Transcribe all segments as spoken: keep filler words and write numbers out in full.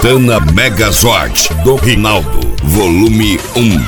Ventana Megazord do Rinaldo, volume um.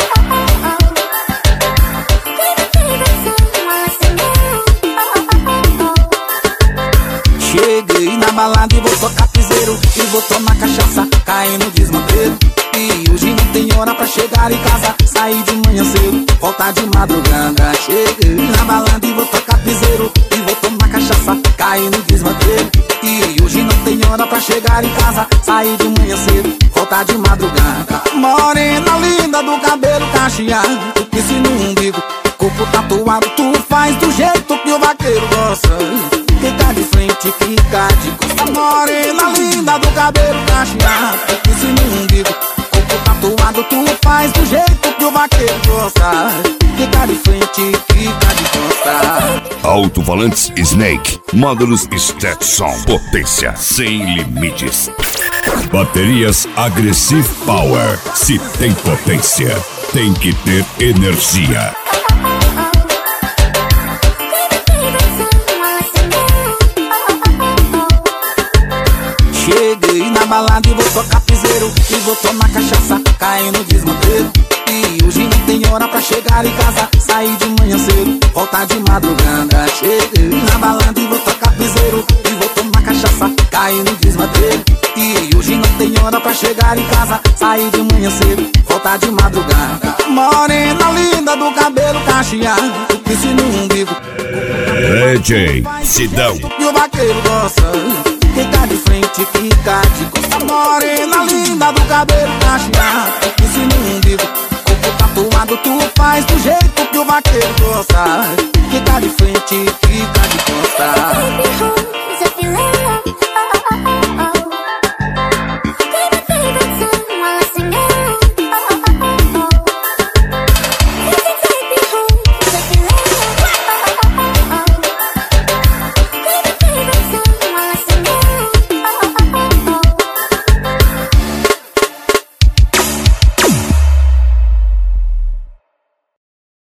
Cheguei na balada e vou tocar piseiro, e vou tomar cachaça, cair no desmanteiro. E hoje não tem hora pra chegar em casa, sair de manhã cedo, voltar de madrugada. Cheguei na balada e vou tocar piseiro, e vou tomar cachaça, cair no desmanteiro. E hoje não tem hora pra chegar em casa, sair de manhã cedo, voltar de madrugada. Morena linda do cabelo cacheado, piercing no umbigo, corpo tatuado, tu faz do jeito que o vaqueiro gosta. Fica de frente, fica de costa. Morena linda do cabelo cacheado, piercing no umbigo, corpo tatuado, tu faz do jeito que o vaqueiro gosta. Fica de frente, fica de costa. Alto-falantes Snake, módulos Stetson, potência sem limites. Baterias Aggressive Power, se tem potência, tem que ter energia. Cheguei na balada e vou tocar piseiro, e vou tomar cachaça, cair no desmanteiro. E hoje não tem hora pra chegar em casa, sair de manhã cedo, voltar de madrugada. Cheguei na balada e vou tocar piseiro, e vou tomar cachaça, cair no desmanteiro. E hoje não tem hora pra chegar em casa, sair de manhã cedo, voltar de madrugada. Morena linda do cabelo cacheado, o piercing no umbigo, D J Sidão. E o vaqueiro gosta. Fica de frente, fica de costa. Morena linda do cabelo cacheado, piercing no umbigo, corpo tatuado, tu faz do jeito que o vaqueiro gosta. Fica de frente, fica de costa.